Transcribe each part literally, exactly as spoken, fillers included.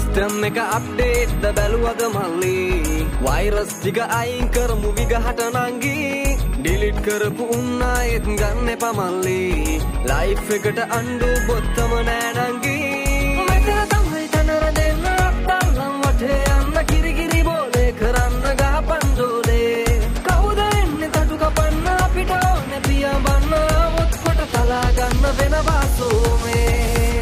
System එක update ද බැලුවද මල්ලි virus ටික අයින් කරමු විගහට නංගි delete කරපු උන්නායෙත් ගන්න එපා මල්ලි life එකට අඬු බොත්තම නෑ නංගි මෙතන තමයි තනර දෙන්න අත්තල්ලම් වටේ යන්න කිරි කිරි බෝලේ කරන්න ගහපන් දෝලේ කවුද එන්නේ තටු කපන්න අපිට ඕනේ පියඹන්න මුත් කොට තලා ගන්න වෙනවා සෝමේ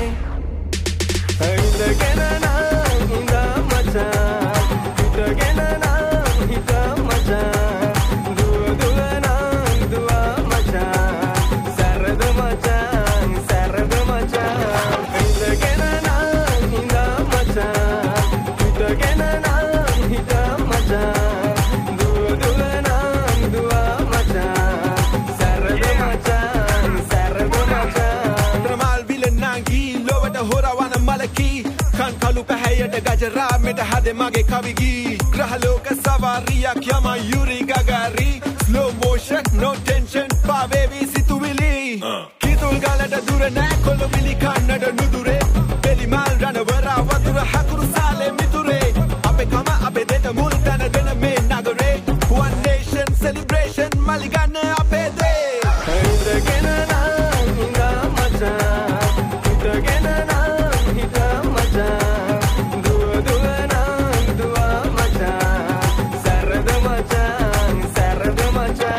ඉඳගෙන නම් ඉඳා මචං හිටගෙන නම් හිටා මචං දුව දුව නම් දුවා මචං සරද මචං සරද මචං ඉඳගෙන නම් ඉඳා මචං හිටගෙන නම් හිටා මචං දුව දුව නම් දුවා මචං සරද මචං සරද මචං ත්‍රමාල් විල නංගි ලොවට හොරවන මලකී kan kalu pahayat gajara meta hade mage kavigi grahaloka savariyak yama yuri gagari slow motion no tension pa baby situvili kitul galata dura na kollu vili kannada nudure beli mal rana wara watura hakuru sale miture ape kama ape deta mul dana dena me nagare one nation celebration maligana ape de indagena na inga macha indagena na hita macha duwa duwa na duwa macha sarada macha sarada macha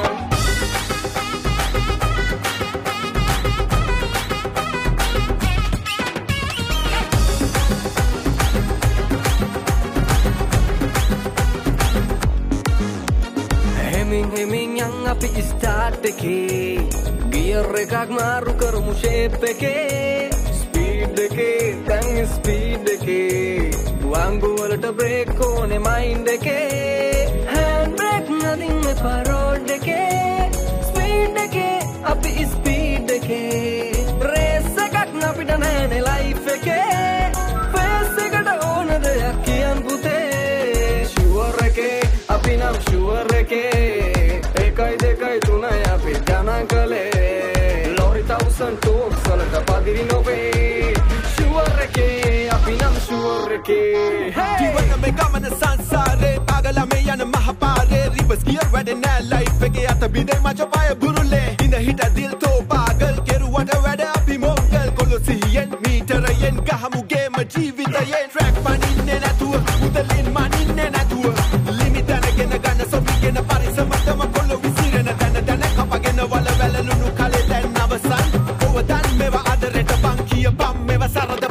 hemin hemin yang api start එකේ gear එකක් මාරු කරමු shape එකේ speed එකේ දැන් speed එකේ වංගු වලට brake ඕනේ mind එකේ hand brake නදින් එපා road එකේ speed එකේ අපි speed එකේ race එකක් අපිට නෑනේ life එකේ face එකට ඕන දෙයක් කියන් පුතේ sure එකේ අපි නම් sure එකේ එකයි දෙකයි තුනයි අපි ගණන් කළේ lorry thousand talks වලට පදිරි නොවේ sure එකේ අපි නම් sure එකේ ජීවන මේ ගමන සංසාරේ පාගලා මේ යන මහපාරේ රිවර්ස් ගියර් වැඩෙන ලයිෆ් එකේ අත බිඳේ මච පය බුරුලේ ඉඳ හිට දිල් තෝ පාගල් කෙරුවට වැඩ අපි මොංගල් කොළො සිහියෙන් මීටරයෙන් ගහමු ගේම ජීවිතයෙන් ට්‍රැක් පනින්නේ නැතුව උදලින් මනින්නේ නැතුව ලිමිට් දැනගෙන ගන්න සොබිගෙන පරිසමතම කොළො විසිරෙන දැන දැන කපගෙන වල වැලලුණු කලේ දැන් අවසන් ඔව දන් මේව අදරට බං කියපම් මේව සරද